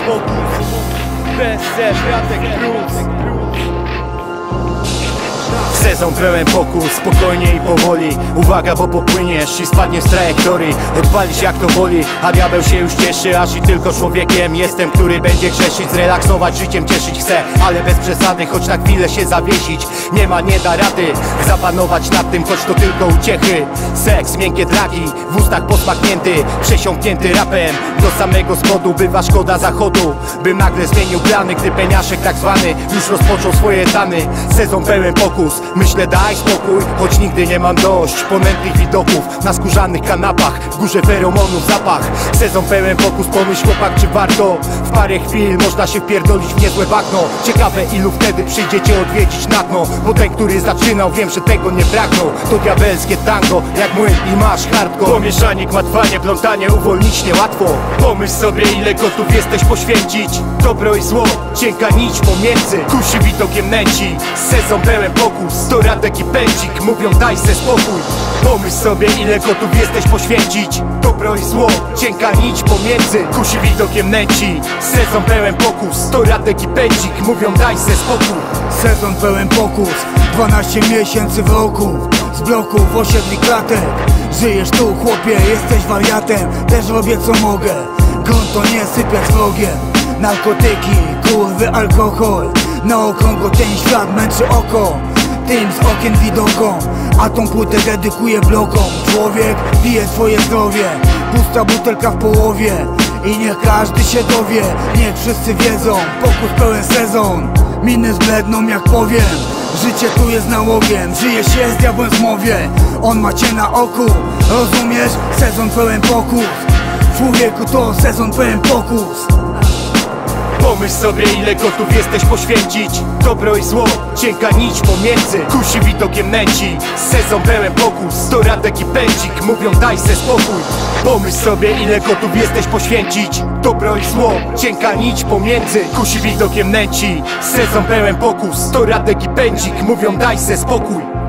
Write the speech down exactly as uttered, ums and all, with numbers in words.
pokus. Bez bratek Bruce. Sezon pełen pokus, spokojnie i powoli. Uwaga, bo popłyniesz i spadniesz z trajektorii. Odpalisz jak to woli, a diabeł się już cieszy. Aż i tylko człowiekiem jestem, który będzie grzeszyć. Zrelaksować życiem, cieszyć chcę, ale bez przesady. Choć na chwilę się zawiesić, nie ma, nie da rady zapanować nad tym, choć to tylko uciechy. Seks, miękkie dragi, w ustach posmaknięty, przesiąknięty rapem do samego spodu. Bywa szkoda zachodu, bym nagle zmienił plany, gdy peniaszek tak zwany już rozpoczął swoje tany. Sezon pełen pokus, myślę daj spokój, choć nigdy nie mam dość ponętnych widoków na skórzanych kanapach, w górze feromonów zapach. Sezon pełen pokus, pomyśl chłopak, czy warto? W parę chwil można się wpierdolić w niezłe bagno. Ciekawe ilu wtedy przyjdzie cię odwiedzić na dno, bo ten, który zaczynał, wiem, że tego nie pragnął. To diabelskie tango, jak młyn i masz hardcore. Pomieszanik, matwanie, plątanie, uwolnić niełatwo. Pomyśl sobie ile gotów jesteś poświęcić. Dobro i zło, cienka nić pomiędzy, kusi widokiem nęci. Sezon pełen pokus, to Radek i Pędzik mówią daj se spokój. Pomyśl sobie ile gotów jesteś poświęcić. Dobro i zło, cienka nić pomiędzy, kusi widokiem nęci. Sezon pełen pokus, to Radek i Pędzik mówią daj se spokój. Sezon pełen pokus, dwanaście miesięcy w roku. Z bloków, osiedli, klatek. Żyjesz tu chłopie, jesteś wariatem. Też robię co mogę, konto nie sypię z vlogiem. Narkotyki, kurwy, alkohol. Na okrągło ten świat męczy oko. Tym z okien widokom, a tą płytę dedykuję blokom. Człowiek pije swoje zdrowie, pusta butelka w połowie. I niech każdy się dowie, niech wszyscy wiedzą. Pokus pełen sezon, miny zbledną jak powiem. Życie tu jest nałogiem, żyje się z diabłem w mowie. On ma cię na oku, rozumiesz? Sezon pełen pokus. Człowieku to sezon pełen pokus. Pomyśl sobie ile gotów jesteś poświęcić. Dobro i zło, cienka nić pomiędzy, kusi widokiem nęci. Sezon pełen pokus, to Radek i Pędzik mówią daj se spokój. Pomyśl sobie ile gotów jesteś poświęcić. Dobro i zło, cienka nić pomiędzy, kusi widokiem nęci. Sezon pełen pokus, to Radek i Pędzik mówią daj se spokój.